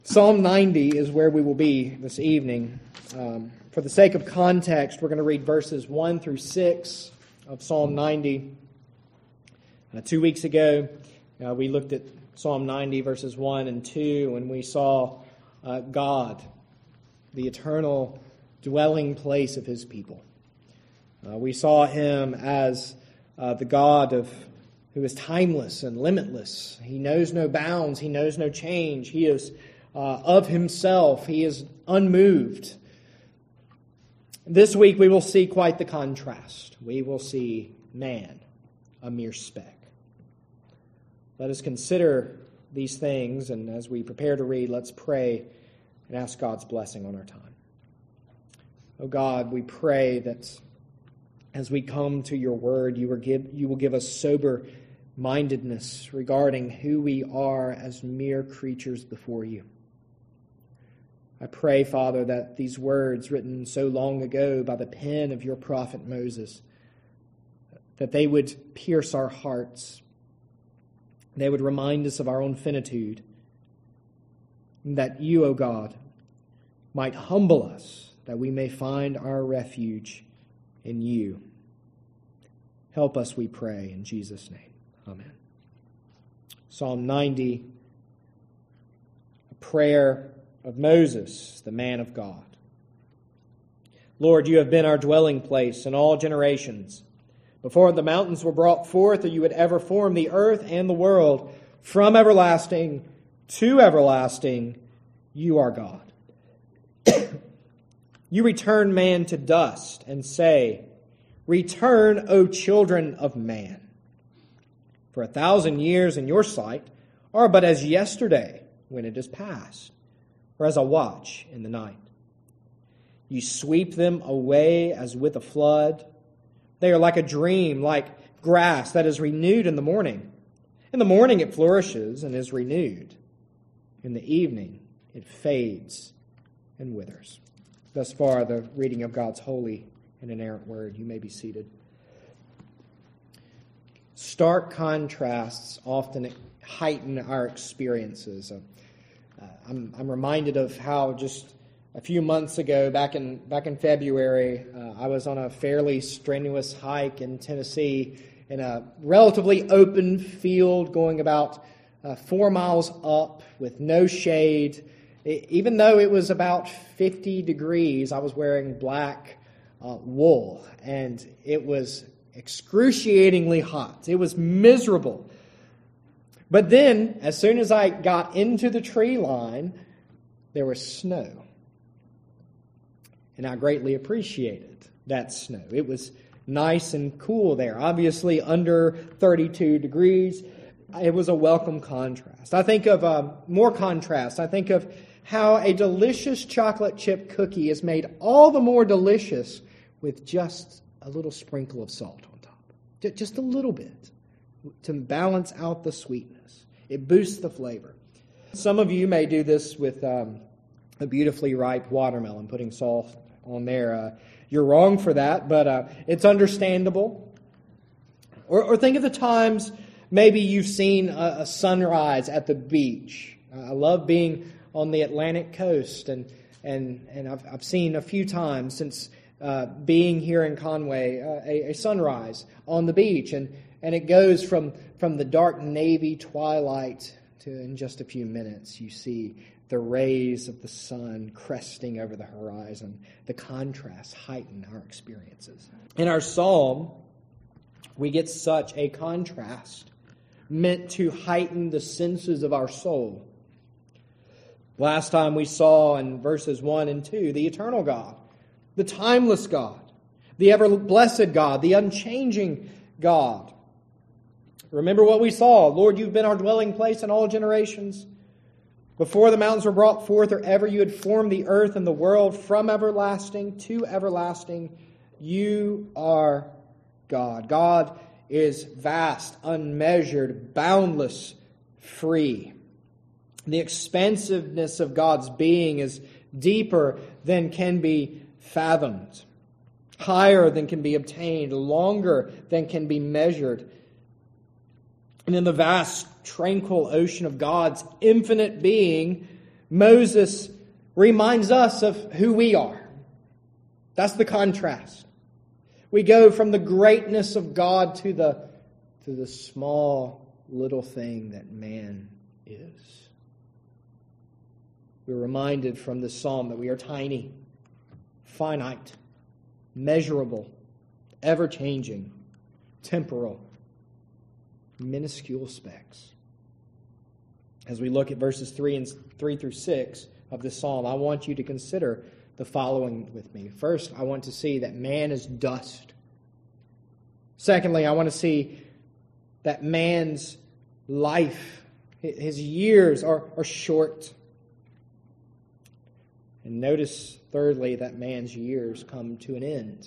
Psalm 90 is where we will be this evening. For the sake of context, we're going to read verses 1 through 6 of Psalm 90. 2 weeks ago, we looked at Psalm 90, verses 1 and 2, and we saw God, the eternal dwelling place of His people. We saw Him as the God who is timeless and limitless. He knows no bounds. He knows no change. He is of Himself. He is unmoved. This week we will see quite the contrast. We will see man, a mere speck. Let us consider these things, and as we prepare to read, let's pray and ask God's blessing on our time. Oh God, we pray that as we come to your word, you will give us sober-mindedness regarding who we are as mere creatures before you. I pray, Father, that these words written so long ago by the pen of your prophet Moses, that they would pierce our hearts. They would remind us of our own finitude, and that you, O God, might humble us, that we may find our refuge in you. Help us, we pray, in Jesus' name. Amen. Psalm 90, a prayer of Moses, the man of God. Lord, you have been our dwelling place in all generations. Before the mountains were brought forth, or you had ever formed the earth and the world, from everlasting to everlasting, you are God. You return man to dust and say, "Return, O children of man. For 1,000 years in your sight are but as yesterday when it is past, or as a watch in the night. You sweep them away as with a flood. They are like a dream, like grass that is renewed in the morning. In the morning it flourishes and is renewed. In the evening it fades and withers." Thus far, the reading of God's holy and inerrant word. You may be seated. Stark contrasts often heighten our experiences. I'm reminded of how just a few months ago, back in February, I was on a fairly strenuous hike in Tennessee in a relatively open field going about 4 miles up with no shade. Even though it was about 50 degrees, I was wearing black wool, and it was excruciatingly hot. It was miserable. But then, as soon as I got into the tree line, there was snow. And I greatly appreciated that snow. It was nice and cool there. Obviously, under 32 degrees. It was a welcome contrast. I think of more contrast. I think of how a delicious chocolate chip cookie is made all the more delicious with just a little sprinkle of salt on top. Just a little bit to balance out the sweetness. It boosts the flavor. Some of you may do this with a beautifully ripe watermelon, putting salt on there. You're wrong for that, but it's understandable. Or think of the times maybe you've seen a sunrise at the beach. I love being on the Atlantic coast, and I've seen a few times since being here in Conway a sunrise on the beach, and it goes from the dark navy twilight to, in just a few minutes, you see the rays of the sun cresting over the horizon. The contrasts heighten our experiences. In our psalm, we get such a contrast meant to heighten the senses of our soul. Last time we saw in verses 1 and 2, the eternal God, the timeless God, the ever-blessed God, the unchanging God. Remember what we saw. Lord, you've been our dwelling place in all generations. Before the mountains were brought forth, or ever you had formed the earth and the world, from everlasting to everlasting, you are God. God is vast, unmeasured, boundless, free. The expansiveness of God's being is deeper than can be fathomed, higher than can be obtained, longer than can be measured. And in the vast, tranquil ocean of God's infinite being, Moses reminds us of who we are. That's the contrast. We go from the greatness of God to the small little thing that man is. We're reminded from this psalm that we are tiny, finite, measurable, ever-changing, temporal, minuscule specks. As we look at verses 3 through 6 of this psalm, I want you to consider the following with me. First, I want to see that man is dust. Secondly, I want to see that man's life, his years are short. And notice, thirdly, that man's years come to an end.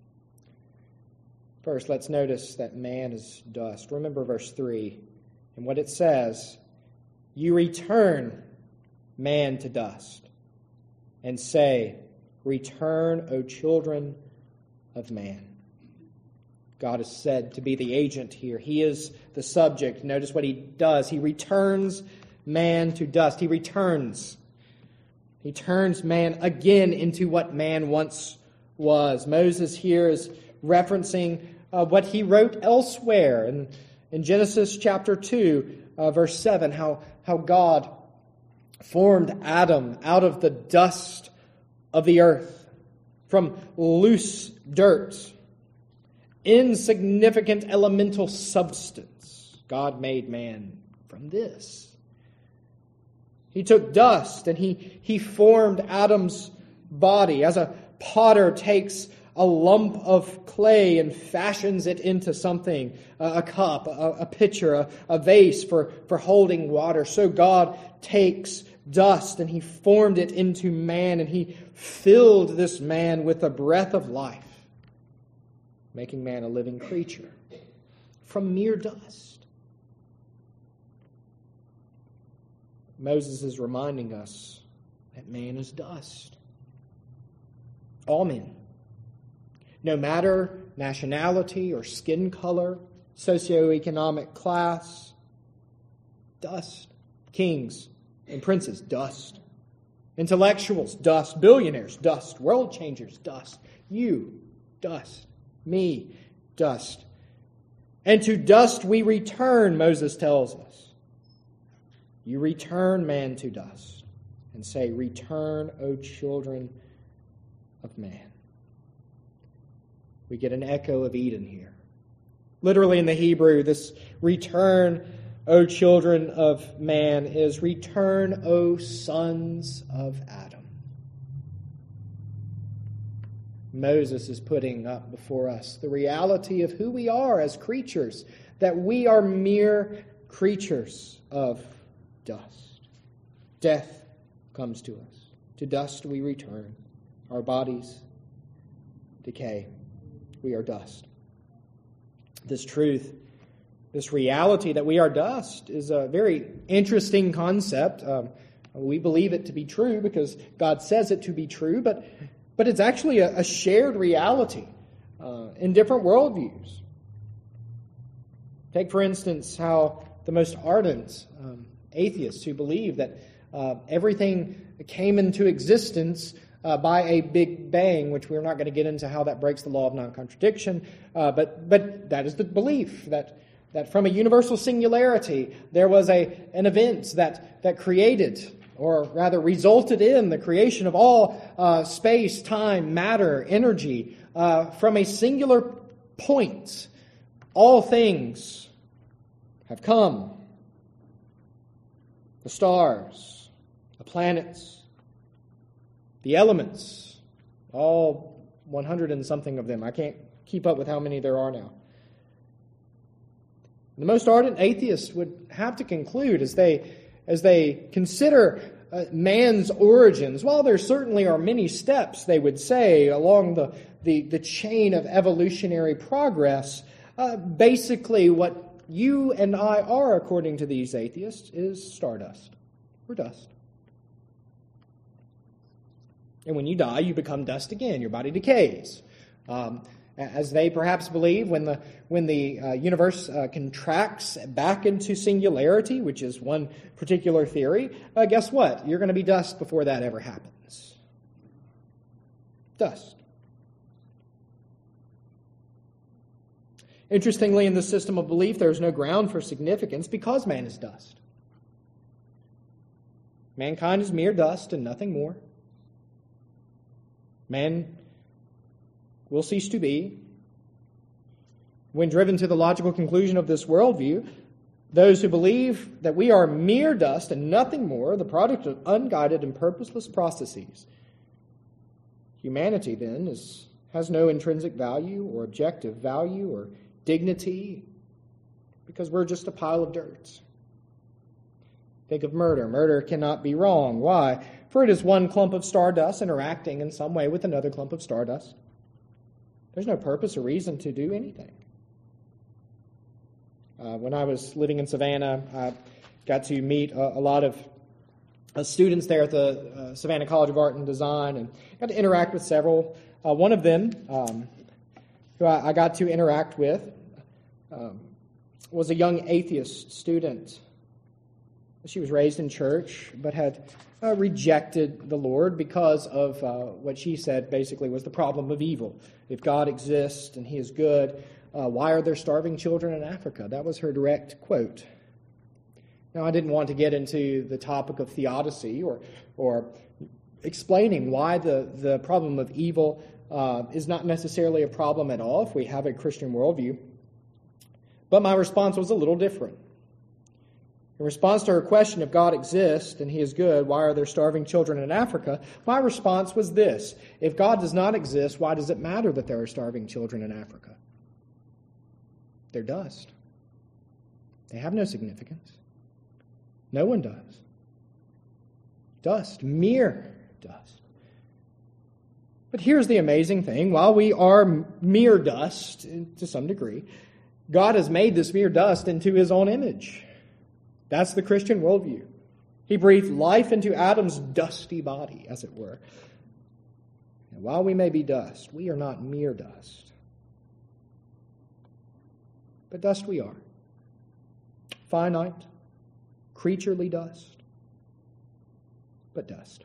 First, let's notice that man is dust. Remember verse 3 and what it says. You return man to dust and say, return, O children of man. God is said to be the agent here. He is the subject. Notice what he does. He returns man to dust. He returns. He turns man again into what man once was. Moses here is referencing what he wrote elsewhere in Genesis chapter 2, verse 7, how God formed Adam out of the dust of the earth, from loose dirt, insignificant elemental substance. God made man from this. He took dust and he formed Adam's body as a potter takes a lump of clay and fashions it into something, a cup, a pitcher, a vase for holding water. So God takes dust and he formed it into man, and he filled this man with the breath of life, making man a living creature from mere dust. Moses is reminding us that man is dust. All men. No matter nationality or skin color, socioeconomic class, dust. Kings and princes, dust. Intellectuals, dust. Billionaires, dust. World changers, dust. You, dust. Me, dust. And to dust we return, Moses tells us. You return man to dust and say, return, O children of man. We get an echo of Eden here. Literally in the Hebrew, this return, O children of man, is return, O sons of Adam. Moses is putting up before us the reality of who we are as creatures, that we are mere creatures of dust. Death comes to us. To dust we return. Our bodies decay. We are dust. This truth, this reality that we are dust, is a very interesting concept. We believe it to be true because God says it to be true, but it's actually a shared reality in different worldviews. Take, for instance, how the most ardent atheists who believe that everything came into existence by a big bang, which we're not going to get into how that breaks the law of non-contradiction, but that is the belief that from a universal singularity there was an event that created, or rather resulted in, the creation of all space, time, matter, energy from a singular point. All things have come. The stars, the planets, the elements, all 100 and something of them. I can't keep up with how many there are now. The most ardent atheists would have to conclude as they consider man's origins, while there certainly are many steps, they would say, along the chain of evolutionary progress, basically what you and I are, according to these atheists, is stardust. We're dust. And when you die, you become dust again. Your body decays. As they perhaps believe, when the universe contracts back into singularity, which is one particular theory, guess what? You're going to be dust before that ever happens. Dust. Interestingly, in this system of belief, there is no ground for significance because man is dust. Mankind is mere dust and nothing more. Man will cease to be. When driven to the logical conclusion of this worldview, those who believe that we are mere dust and nothing more, the product of unguided and purposeless processes. Humanity, then, has no intrinsic value or objective value or dignity because we're just a pile of dirt. Think of murder. Murder cannot be wrong. Why? For it is one clump of stardust interacting in some way with another clump of stardust. There's no purpose or reason to do anything. When I was living in Savannah, I got to meet a lot of students there at the Savannah College of Art and Design and got to interact with several. One of them, who I got to interact with, was a young atheist student. She was raised in church, but had rejected the Lord because of what she said basically was the problem of evil. If God exists and He is good, why are there starving children in Africa? That was her direct quote. Now, I didn't want to get into the topic of theodicy or explaining why the problem of evil is not necessarily a problem at all if we have a Christian worldview. But my response was a little different. In response to her question, if God exists and He is good, why are there starving children in Africa? My response was this: if God does not exist, why does it matter that there are starving children in Africa? They're dust. They have no significance. No one does. Dust, mere dust. But here's the amazing thing. While we are mere dust, to some degree, God has made this mere dust into His own image. That's the Christian worldview. He breathed life into Adam's dusty body, as it were. And while we may be dust, we are not mere dust. But dust we are. Finite, creaturely dust, but dust.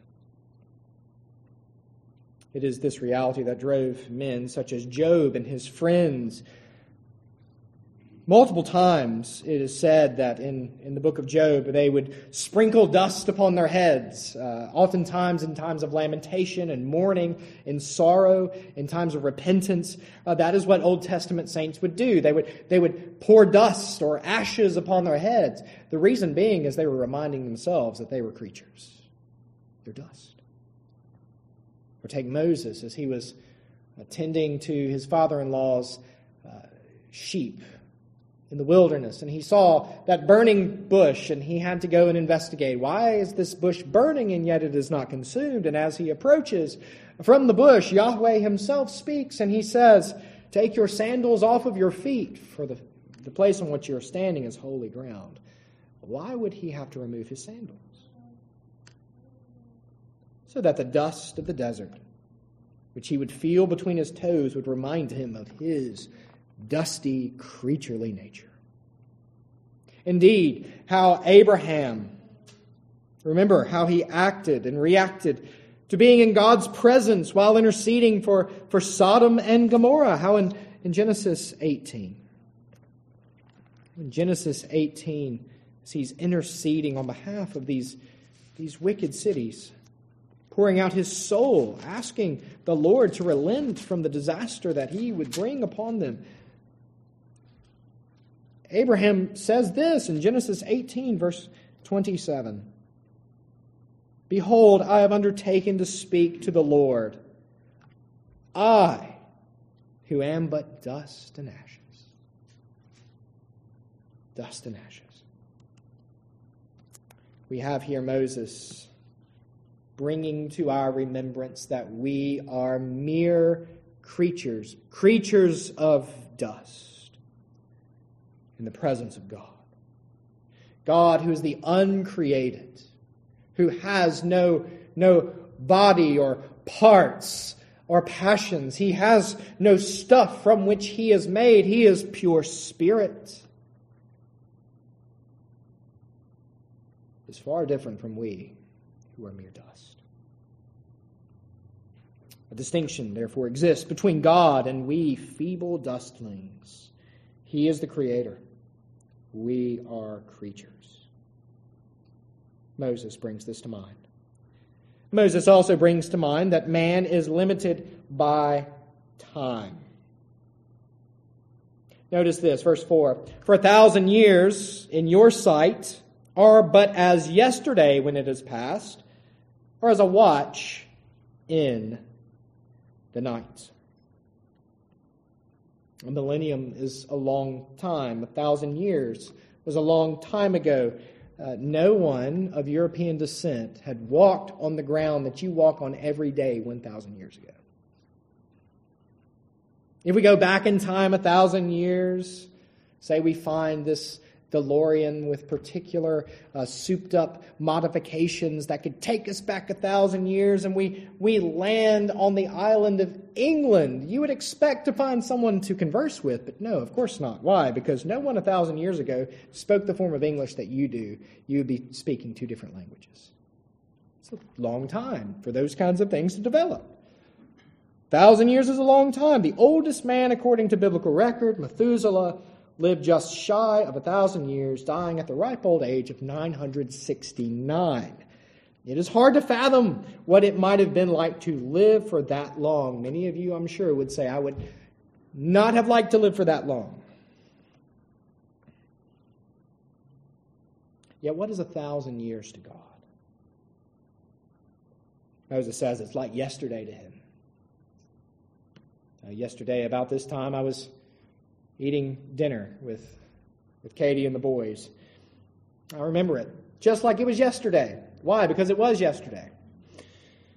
It is this reality that drove men such as Job and his friends. Multiple times it is said that in the book of Job they would sprinkle dust upon their heads, oftentimes in times of lamentation and mourning, in sorrow, in times of repentance. That is what Old Testament saints would do. They would pour dust or ashes upon their heads. The reason being is they were reminding themselves that they were creatures. They're dust. Or take Moses as he was tending to his father-in-law's sheep in the wilderness, and he saw that burning bush, and he had to go and investigate. Why is this bush burning, and yet it is not consumed? And as he approaches from the bush, Yahweh Himself speaks, and He says, "Take your sandals off of your feet, for the place on which you are standing is holy ground." Why would he have to remove his sandals? So that the dust of the desert, which he would feel between his toes, would remind him of his dusty, creaturely nature. Indeed, how Abraham, remember how he acted and reacted to being in God's presence while interceding for Sodom and Gomorrah. How in Genesis 18. In Genesis 18, as he's interceding on behalf of these wicked cities, pouring out his soul, asking the Lord to relent from the disaster that He would bring upon them. Abraham says this in Genesis 18, verse 27. "Behold, I have undertaken to speak to the Lord, I, who am but dust and ashes." Dust and ashes. We have here Moses bringing to our remembrance that we are mere creatures of dust in the presence of God. God, who is the uncreated, who has no body or parts, or passions. He has no stuff from which he is made. He is pure spirit. Is far different from we, who are mere dust. A distinction, therefore, exists between God and we, feeble dustlings. He is the Creator. We are creatures. Moses brings this to mind. Moses also brings to mind that man is limited by time. Notice this, verse 4. For 1,000 years in your sight are but as yesterday when it is past, or as a watch in the night. A millennium is a long time. 1,000 years was a long time ago. No one of European descent had walked on the ground that you walk on every day 1,000 years ago. If we go back in time 1,000 years, say we find this DeLorean with particular souped-up modifications that could take us back 1,000 years, and we land on the island of England, you would expect to find someone to converse with, but no, of course not. Why? Because no one 1,000 years ago spoke the form of English that you do. You would be speaking two different languages. It's a long time for those kinds of things to develop. 1,000 years is a long time. The oldest man, according to biblical record, Methuselah, lived just shy of 1,000 years, dying at the ripe old age of 969. It is hard to fathom what it might have been like to live for that long. Many of you, I'm sure, would say, I would not have liked to live for that long. Yet what is 1,000 years to God? Moses says it's like yesterday to him. Yesterday, about this time, I was eating dinner with Katie and the boys. I remember it just like it was yesterday. Why? Because it was yesterday. It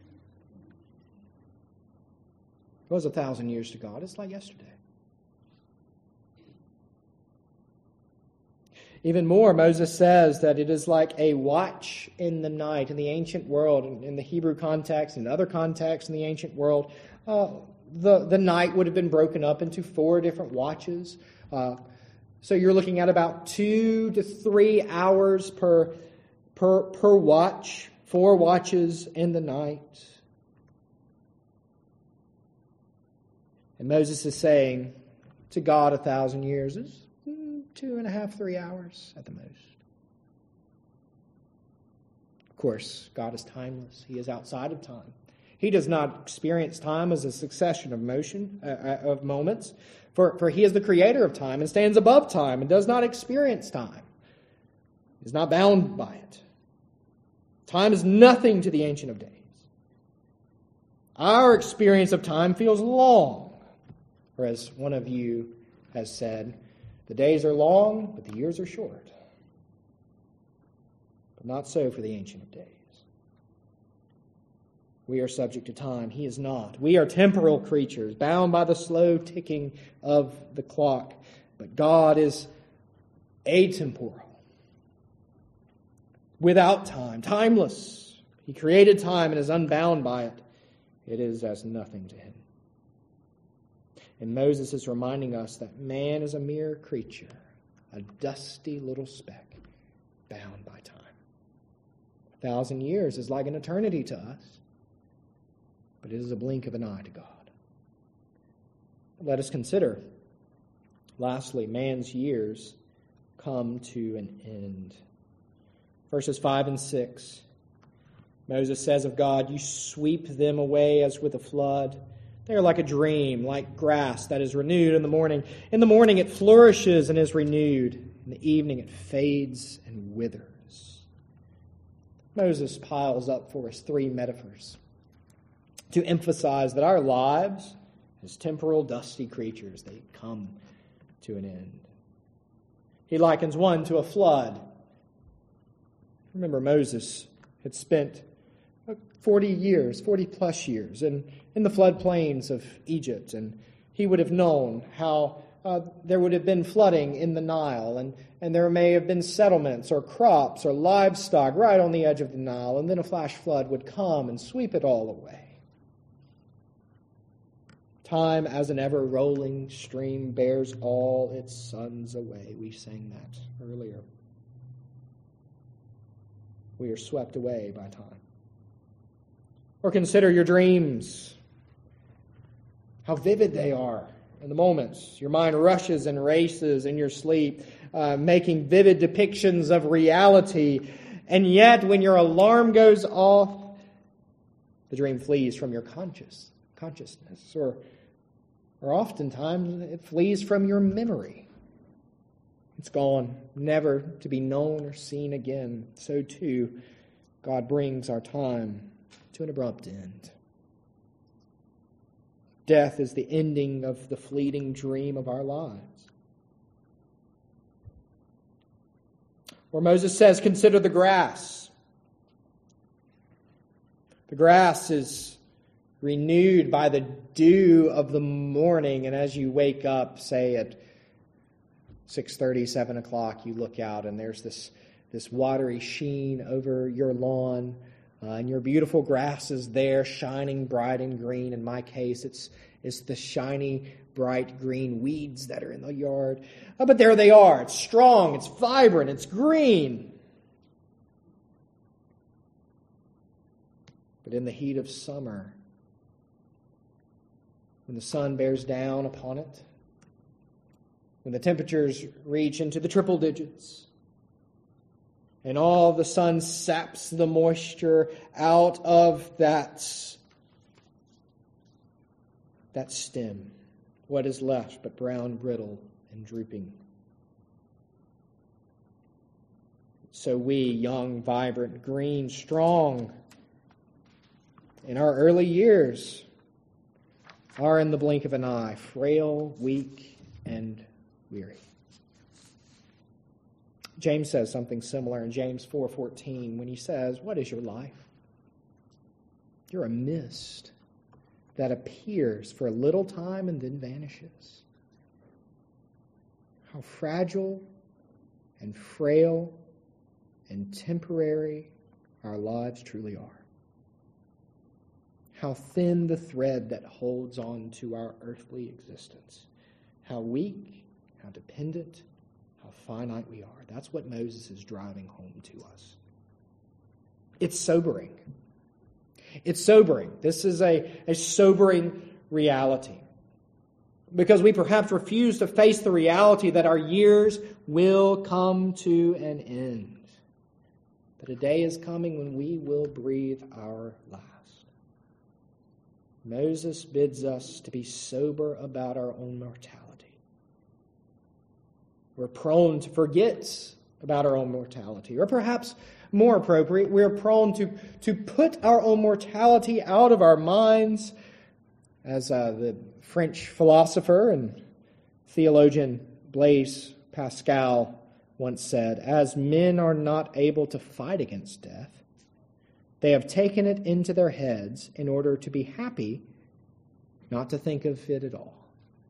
was 1,000 years to God. It's like yesterday. Even more, Moses says that it is like a watch in the night. In the ancient world, in the Hebrew context, in other contexts in the ancient world, the night would have been broken up into 4 different watches. So you're looking at about 2 to 3 hours per watch, 4 watches in the night. And Moses is saying to God 1,000 years is 2.5, 3 hours at the most. Of course, God is timeless. He is outside of time. He does not experience time as a succession of moments, for he is the creator of time and stands above time and does not experience time. He is not bound by it. Time is nothing to the Ancient of Days. Our experience of time feels long, or as one of you has said, the days are long, but the years are short. But not so for the Ancient of Days. We are subject to time. He is not. We are temporal creatures, bound by the slow ticking of the clock. But God is atemporal, without time, timeless. He created time and is unbound by it. It is as nothing to him. And Moses is reminding us that man is a mere creature, a dusty little speck, bound by time. 1,000 years is like an eternity to us, but it is a blink of an eye to God. Let us consider, lastly, man's years come to an end. Verses 5 and 6. Moses says of God, you sweep them away as with a flood. They are like a dream, like grass that is renewed in the morning. In the morning it flourishes and is renewed. In the evening it fades and withers. Moses piles up for us 3 metaphors to emphasize that our lives, as temporal, dusty creatures, they come to an end. He likens one to a flood. Remember, Moses had spent 40 plus years in the floodplains of Egypt, and he would have known how there would have been flooding in the Nile, and there may have been settlements or crops or livestock right on the edge of the Nile, and then a flash flood would come and sweep it all away. Time as an ever-rolling stream bears all its sons away. We sang that earlier. We are swept away by time. Or consider your dreams. How vivid they are in the moments. Your mind rushes and races in your sleep, making vivid depictions of reality. And yet, when your alarm goes off, the dream flees from your consciousness. Or oftentimes, it flees from your memory. It's gone, never to be known or seen again. So too, God brings our time to an abrupt end. Death is the ending of the fleeting dream of our lives. Or Moses says, consider the grass. The grass is renewed by the dew of the morning, and as you wake up, say at 6:30, 7 o'clock, you look out and there's this watery sheen over your lawn, and your beautiful grass is there, shining bright and green. In my case, it's the shiny, bright green weeds that are in the yard. But there they are. It's strong, it's vibrant, it's green. But in the heat of summer, when the sun bears down upon it, when the temperatures reach into the triple digits, and all the sun saps the moisture out of that stem, what is left but brown, brittle, and drooping. So we, young, vibrant, green, strong, in our early years, are in the blink of an eye, frail, weak, and weary. James says something similar in James 4:14 when he says, what is your life? You're a mist that appears for a little time and then vanishes. How fragile and frail and temporary our lives truly are. How thin the thread that holds on to our earthly existence. How weak, how dependent, how finite we are. That's what Moses is driving home to us. It's sobering. It's sobering. This is a sobering reality. Because we perhaps refuse to face the reality that our years will come to an end. That a day is coming when we will breathe our last. Moses bids us to be sober about our own mortality. We're prone to forget about our own mortality. Or perhaps more appropriate, we're prone to put our own mortality out of our minds, as the French philosopher and theologian Blaise Pascal once said, as men are not able to fight against death, they have taken it into their heads in order to be happy, not to think of it at all.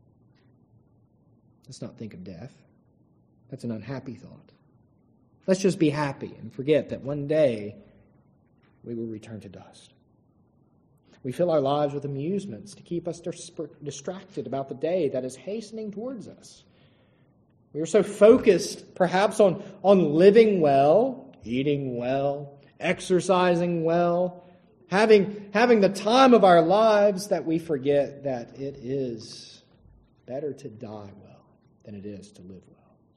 Let's not think of death. That's an unhappy thought. Let's just be happy and forget that one day we will return to dust. We fill our lives with amusements to keep us distracted about the day that is hastening towards us. We are so focused, perhaps, on living well, eating well, exercising well, having the time of our lives that we forget that it is better to die well than it is to live well.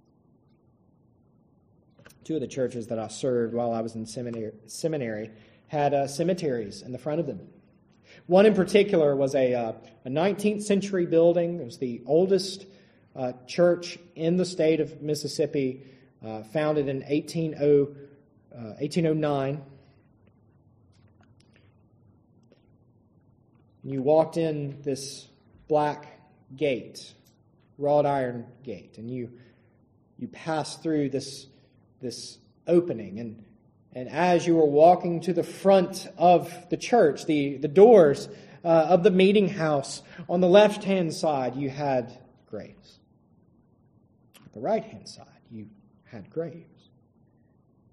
Two of the churches that I served while I was in seminary had cemeteries in the front of them. One in particular was a 19th century building. It was the oldest church in the state of Mississippi, founded in 1809. You walked in this black gate, wrought iron gate, and you passed through this opening, and as you were walking to the front of the church, the doors of the meeting house, on the left-hand side you had graves. On the right-hand side you had graves.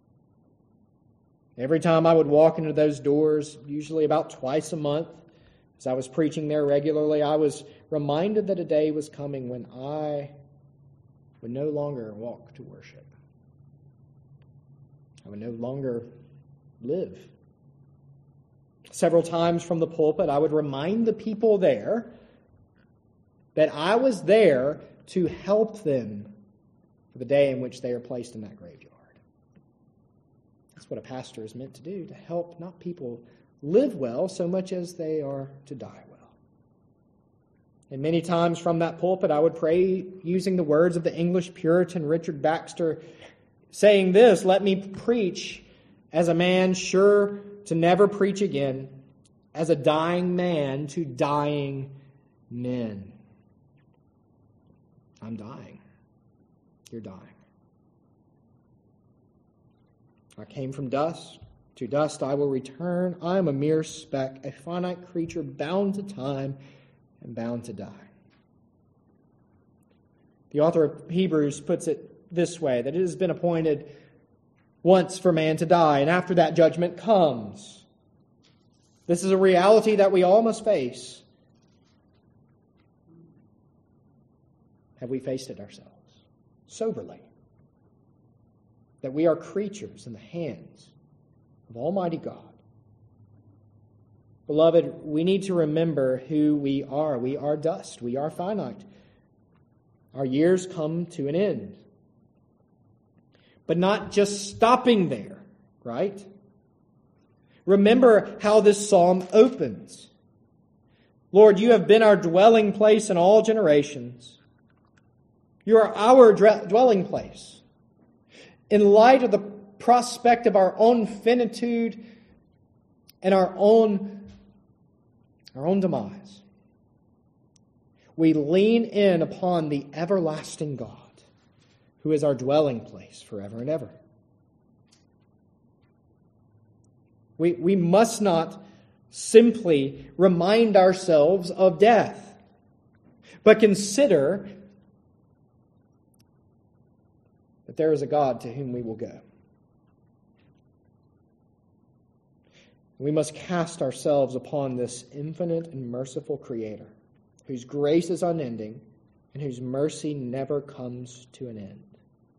Every time I would walk into those doors, usually about twice a month, As I was preaching there regularly, I was reminded that a day was coming when I would no longer walk to worship. I would no longer live. Several times from the pulpit, I would remind the people there that I was there to help them for the day in which they are placed in that graveyard. That's what a pastor is meant to do, to help not people live well so much as they are to die well. And many times from that pulpit, I would pray using the words of the English Puritan Richard Baxter, saying this, "Let me preach as a man sure to never preach again, as a dying man to dying men." I'm dying. You're dying. I came from dust. To dust I will return. I am a mere speck, a finite creature bound to time and bound to die. The author of Hebrews puts it this way, that it has been appointed once for man to die, and after that judgment comes. This is a reality that we all must face. Have we faced it ourselves? Soberly. That we are creatures in the hands of Almighty God. Beloved, we need to remember who we are. We are dust. We are finite. Our years come to an end. But not just stopping there, right? Remember how this psalm opens. Lord, you have been our dwelling place in all generations. You are our dwelling place. In light of the prospect of our own finitude and our own demise, we lean in upon the everlasting God, who is our dwelling place forever and ever. We must not simply remind ourselves of death, but consider that there is a God to whom we will go. We must cast ourselves upon this infinite and merciful Creator, whose grace is unending and whose mercy never comes to an end.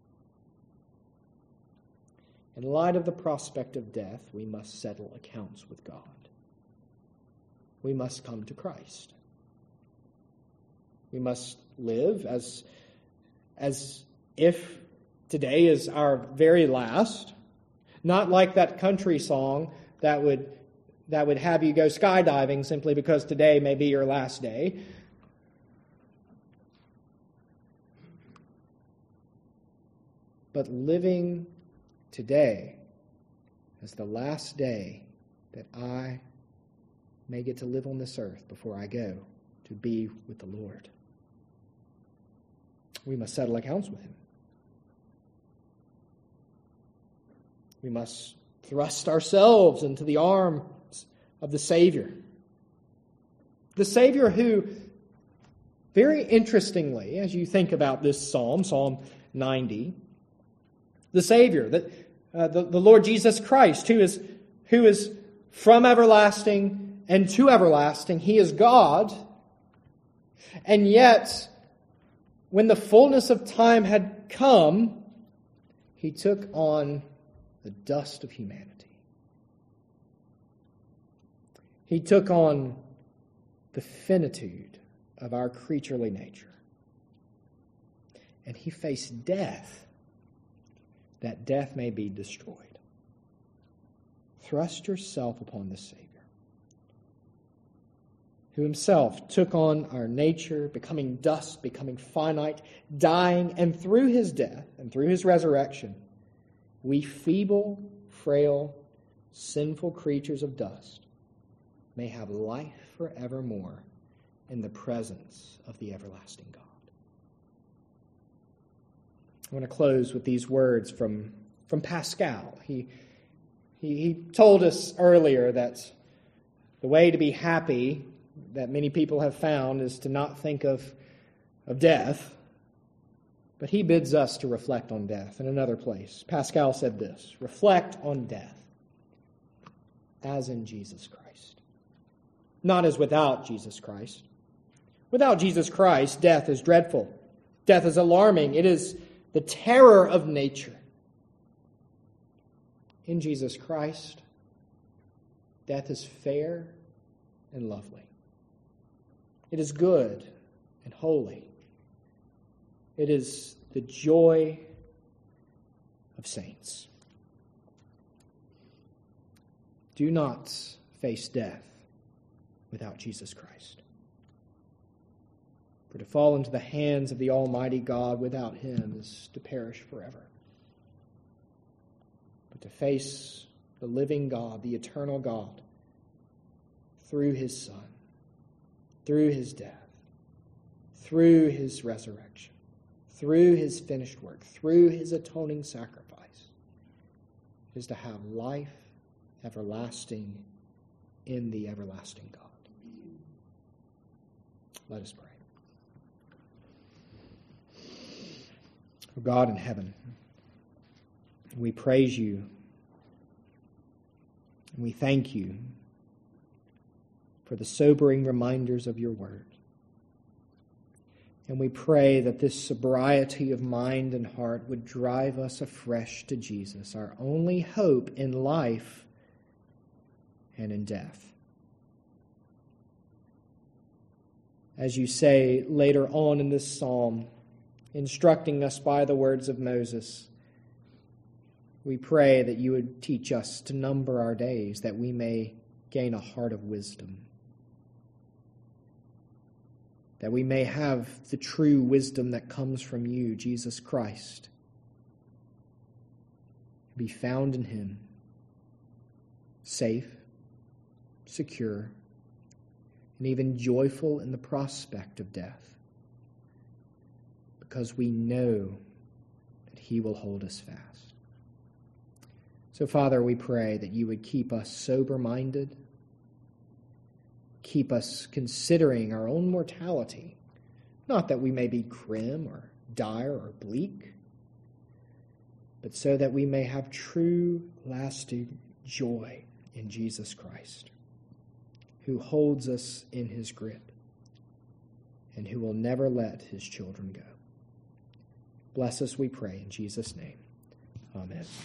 In light of the prospect of death, we must settle accounts with God. We must come to Christ. We must live as if today is our very last, not like that country song that would have you go skydiving simply because today may be your last day. But living today as the last day that I may get to live on this earth before I go to be with the Lord. We must settle accounts with Him. We must thrust ourselves into the arms of the Savior. The Savior who, very interestingly, as you think about this psalm, Psalm 90, the Savior, the Lord Jesus Christ, who is from everlasting and to everlasting. He is God. And yet, when the fullness of time had come, He took on the dust of humanity. He took on the finitude of our creaturely nature. And He faced death, that death may be destroyed. Thrust yourself upon the Savior, who Himself took on our nature, becoming dust, becoming finite, dying, and through His death and through His resurrection, we feeble, frail, sinful creatures of dust may have life forevermore in the presence of the everlasting God. I want to close with these words from Pascal. He told us earlier that the way to be happy that many people have found is to not think of death, but he bids us to reflect on death in another place. Pascal said this: reflect on death as in Jesus Christ. not as without Jesus Christ. Without Jesus Christ, death is dreadful. Death is alarming. It is the terror of nature. In Jesus Christ, death is fair and lovely. It is good and holy. It is the joy of saints. Do not face death without Jesus Christ. For to fall into the hands of the Almighty God without Him is to perish forever. But to face the living God, the eternal God, through His Son, through His death, through His resurrection, through His finished work, through His atoning sacrifice, is to have life everlasting in the everlasting God. Let us pray. O God in heaven, we praise you and we thank you for the sobering reminders of your word. And we pray that this sobriety of mind and heart would drive us afresh to Jesus, our only hope in life and in death. As you say later on in this psalm, instructing us by the words of Moses, we pray that you would teach us to number our days, that we may gain a heart of wisdom, that we may have the true wisdom that comes from you, Jesus Christ, be found in Him, safe, secure, and even joyful in the prospect of death, because we know that He will hold us fast. So, Father, we pray that you would keep us sober-minded, keep us considering our own mortality, not that we may be grim or dire or bleak, but so that we may have true, lasting joy in Jesus Christ, who holds us in His grip and who will never let His children go. Bless us, we pray, in Jesus' name. Amen.